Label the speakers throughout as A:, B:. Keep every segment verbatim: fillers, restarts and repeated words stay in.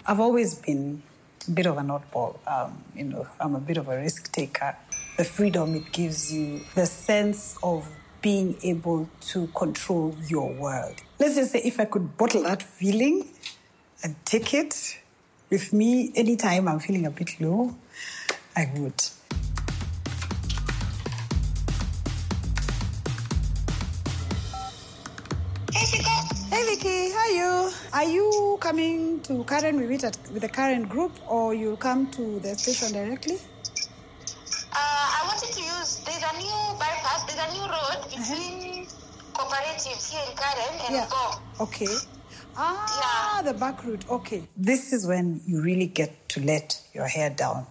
A: I've always been a bit of an oddball. Um, you know, I'm a bit of a risk taker. The freedom it gives you, the sense of being able to control your world. Let's just say if I could bottle that feeling and take it with me anytime I'm feeling a bit low, I would.
B: Hey, Chico.
A: Hey, Vicky, how are you? Are you coming to Karen? We meet at, with the Karen group, or you'll come to the station directly?
B: Uh, I wanted to use, there's a new bypass, there's a new road between uh-huh. cooperatives here in Karen and
A: yeah.
B: Go.
A: Okay. Ah, yeah. The back route. Okay. This is when you really get to let your hair down.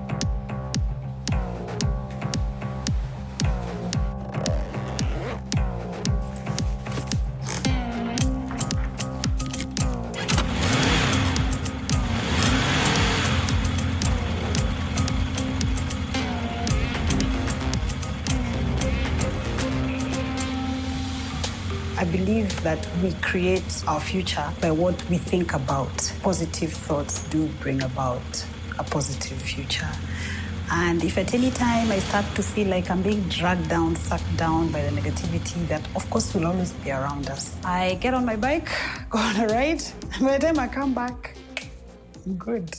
A: I believe that we create our future by what we think about. Positive thoughts do bring about a positive future. And if at any time I start to feel like I'm being dragged down, sucked down by the negativity that, of course, will always be around us, I get on my bike, go on a ride, and by the time I come back, I'm good.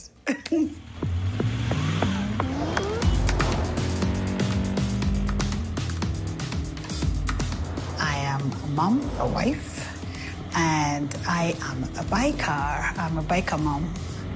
A: A mom, a wife, and I am a biker. I'm a biker mom.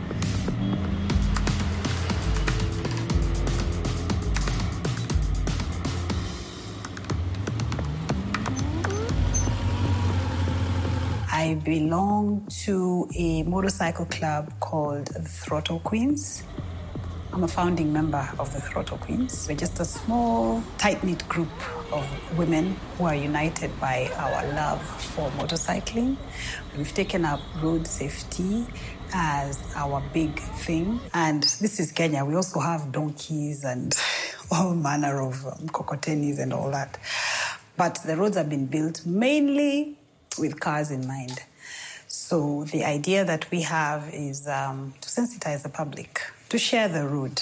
A: I belong to a motorcycle club called the Throttle Queens. I'm a founding member of the Throttle Queens. We're just a small, tight-knit group of women who are united by our love for motorcycling. We've taken up road safety as our big thing. And this is Kenya. We also have donkeys and all manner of um, cocotenis and all that. But the roads have been built mainly with cars in mind. So the idea that we have is um, to sensitize the public, to share the road.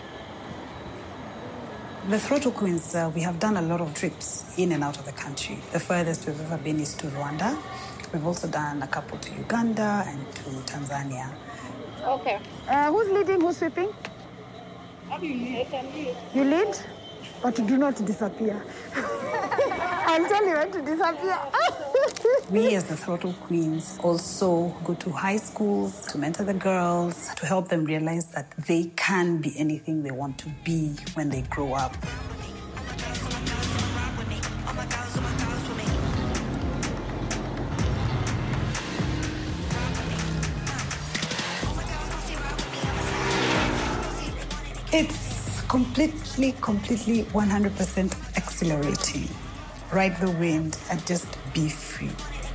A: The Throttle Queens, uh, we have done a lot of trips in and out of the country. The furthest we've ever been is to Rwanda. We've also done a couple to Uganda and to Tanzania.
C: Okay.
A: Uh, who's leading, who's sweeping?
C: I can lead.
A: You lead? But do not disappear. I'll tell you when to disappear. We as the Throttle Queens also go to high schools to mentor the girls, to help them realize that they can be anything they want to be when they grow up. It's completely, completely one hundred percent exhilarating. Ride the wind and just be free.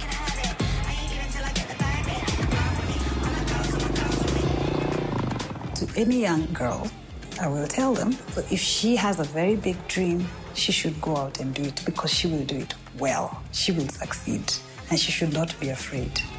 A: To any young girl, I will tell them that if she has a very big dream, she should go out and do it because she will do it well. She will succeed and she should not be afraid.